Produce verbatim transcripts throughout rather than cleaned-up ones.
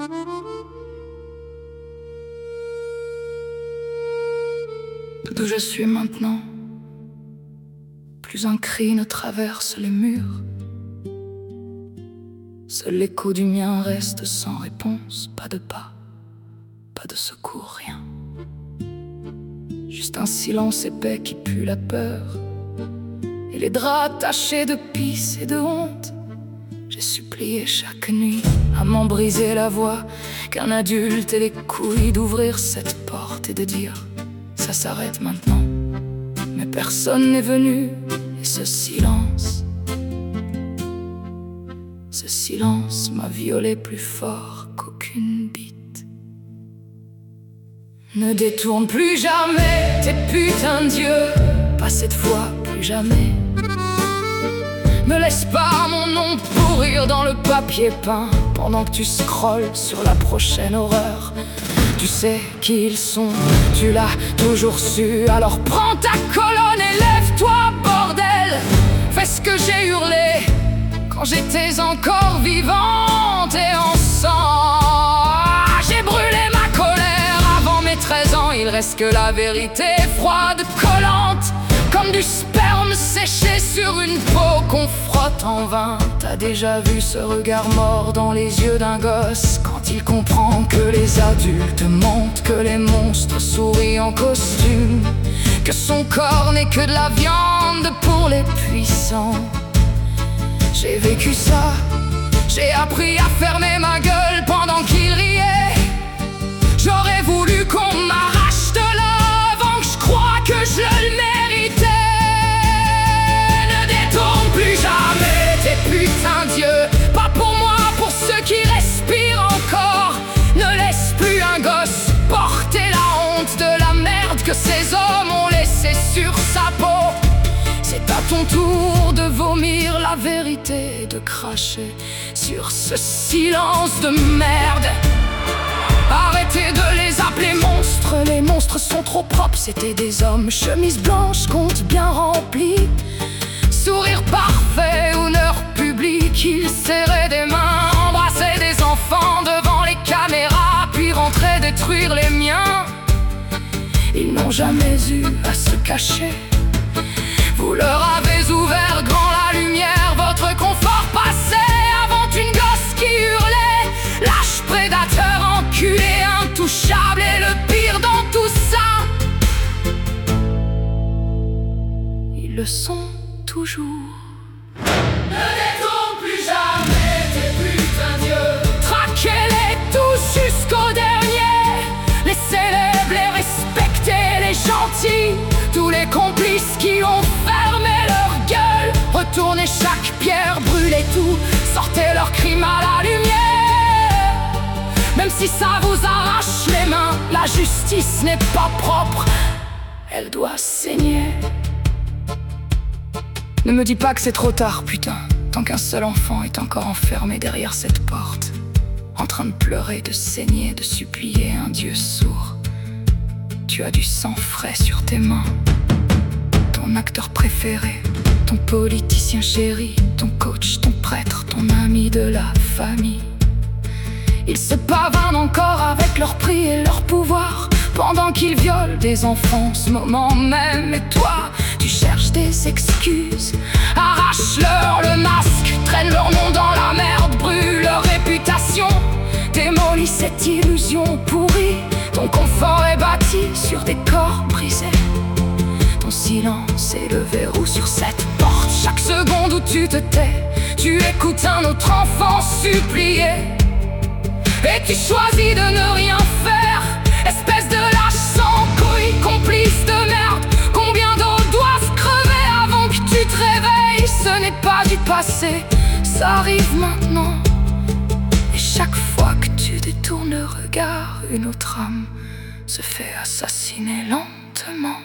D'où je suis maintenant, plus un cri ne traverse les murs. Seul l'écho du mien reste sans réponse, pas de pas, pas de secours, rien. Juste un silence épais qui pue la peur, et les draps tachés de pisse et de honte. J'ai supplié chaque nuit à m'en briser la voix, qu'un adulte ait les couilles d'ouvrir cette porte et de dire ça s'arrête maintenant. Mais personne n'est venu, et ce silence, ce silence m'a violé plus fort qu'aucune bite. Ne détourne plus jamais tes putains d'yeux, pas cette fois, plus jamais. Ne laisse pas mon nom pourrir dans le papier peint pendant que tu scrolles sur la prochaine horreur. Tu sais qui ils sont, tu l'as toujours su. Alors prends ta colonne et lève-toi, bordel. Fais ce que j'ai hurlé quand j'étais encore vivante et en sang. J'ai brûlé ma colère avant mes treize ans. Il reste que la vérité froide, collante, comme du sperme séché sur une peau qu'on frotte en vain. T'as déjà vu ce regard mort dans les yeux d'un gosse quand il comprend que les adultes mentent, que les monstres sourient en costume, que son corps n'est que de la viande pour les puissants. J'ai vécu ça, j'ai appris à fermer ma gueule pendant qu'il riait. J'aurais voulu qu'on m'arrache de là avant que je croie que je le méritais. Plus jamais tes putains d'yeux, pas pour moi, pour ceux qui respirent encore. Ne laisse plus un gosse porter la honte de la merde que ces hommes ont laissé sur sa peau. C'est à ton tour de vomir la vérité, de cracher sur ce silence de merde. Arrêtez de les appeler monstres, les monstres sont trop propres. C'était des hommes, chemise blanche, compte bien rempli, sourire parfait, honneur public. Ils serraient des mains, embrassaient des enfants devant les caméras, puis rentraient détruire les miens. Ils n'ont jamais eu à se cacher. Vous leur avez ouvert grand la lumière, votre confort passé avant une gosse qui hurlait. Lâche prédateur, enculé, intouchable, et le pire dans tout ça, ils le sont toujours. Ne détourne plus jamais tes putains d'yeux. Traquez-les tous jusqu'au dernier. Les célèbres, les respectés, les gentils, tous les complices qui ont fermé leur gueule. Retournez chaque pierre, brûlez tout, sortez leurs crimes à la lumière. Même si ça vous arrache les mains, la justice n'est pas propre, elle doit saigner. Ne me dis pas que c'est trop tard, putain, tant qu'un seul enfant est encore enfermé derrière cette porte, en train de pleurer, de saigner, de supplier un Dieu sourd. Tu as du sang frais sur tes mains. Ton acteur préféré, ton politicien chéri, ton coach, ton prêtre, ton ami de la famille. Ils se pavanent encore avec leur prix et leur pouvoir, pendant qu'ils violent des enfants ce moment même. Et toi, tu cherches des excuses, arrache-leur le masque, traîne leur nom dans la merde, brûle leur réputation, démolis cette illusion pourrie. Ton confort est bâti sur des corps brisés, ton silence est le verrou sur cette porte. Chaque seconde où tu te tais, tu écoutes un autre enfant supplier, et tu choisis de ne rien faire. Espèce de lâche sans couilles, complice de merde. Combien d'eau doit se crever avant que tu te réveilles? Ce n'est pas du passé, ça arrive maintenant. Et chaque fois que tu détournes le regard, une autre âme se fait assassiner lentement.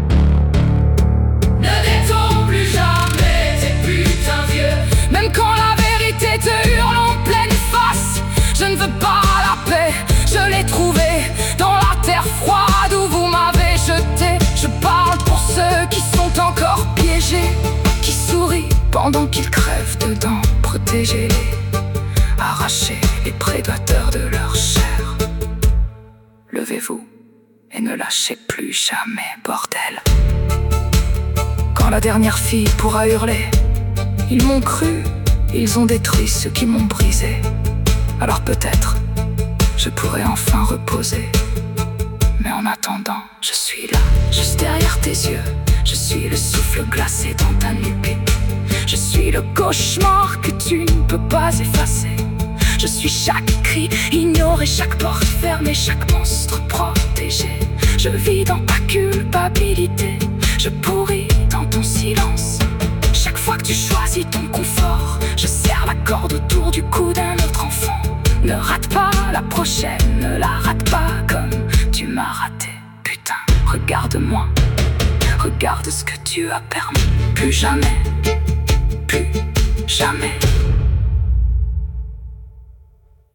Ne détourne plus jamais tes putains d'yeux. Même quand la vérité te hurle en pleine face, je ne veux pas la paix, je l'ai trouvée dans la terre froide où vous m'avez jeté. Je parle pour ceux qui sont encore piégés, qui sourient pendant qu'ils crèvent dedans. Protégez-les, arrachez les prédateurs de leur chair. Levez-vous et ne lâchez plus jamais, bordel. Quand la dernière fille pourra hurler, ils m'ont cru, ils ont détruit ceux qui m'ont brisé. Alors peut-être, je pourrai enfin reposer. Mais en attendant, je suis là, juste derrière tes yeux. Je suis le souffle glacé dans ta nuque. Je suis le cauchemar que tu ne peux pas effacer. Je suis chaque cri ignoré, chaque porte fermée, chaque monstre protégé. Je vis dans ta culpabilité, je pourris dans ton silence. Chaque fois que tu choisis ton confort, je serre la corde autour du cou d'un autre enfant. Ne rate pas la prochaine, ne la rate pas comme tu m'as raté. Putain, regarde-moi, regarde ce que tu as permis. Plus jamais, plus jamais.